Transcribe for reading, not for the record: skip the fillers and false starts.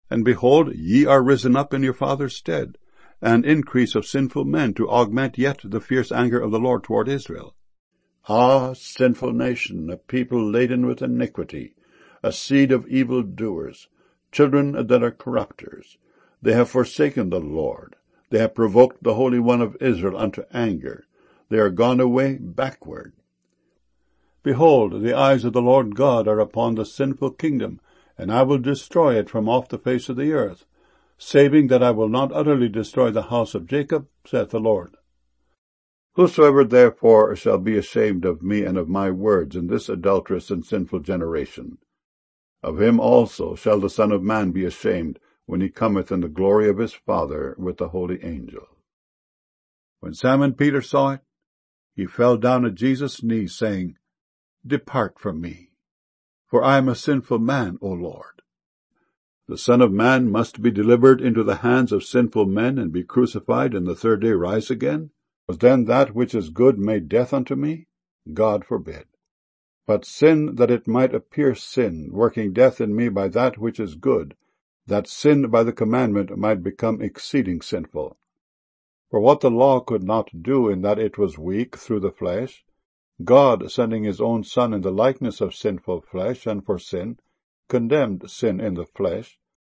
And behold, ye are risen up in your father's stead, an increase of sinful men, to augment yet the fierce anger of the Lord toward Israel. Ah, sinful nation, a people laden with iniquity, a seed of evil doers, children that are corrupters. They have forsaken the Lord. They have provoked the Holy One of Israel unto anger. They are gone away backward. Behold, the eyes of the Lord God are upon the sinful kingdom, and I will destroy it from off the face of the earth, saving that I will not utterly destroy the house of Jacob, saith the Lord. Whosoever therefore shall be ashamed of me and of my words in this adulterous and sinful generation, of him also shall the Son of Man be ashamed, when he cometh in the glory of his Father with the holy angels. When Simon Peter saw it, he fell down at Jesus' knees, saying, Depart from me, for I am a sinful man, O Lord. The Son of Man must be delivered into the hands of sinful men, and be crucified, and the third day rise again? Was then that which is good made death unto me? God forbid. But sin, that it might appear sin, working death in me by that which is good, that sin by the commandment might become exceeding sinful. For what the law could not do, in that it was weak through the flesh, God, sending his own Son in the likeness of sinful flesh, and for sin, condemned sin in the flesh,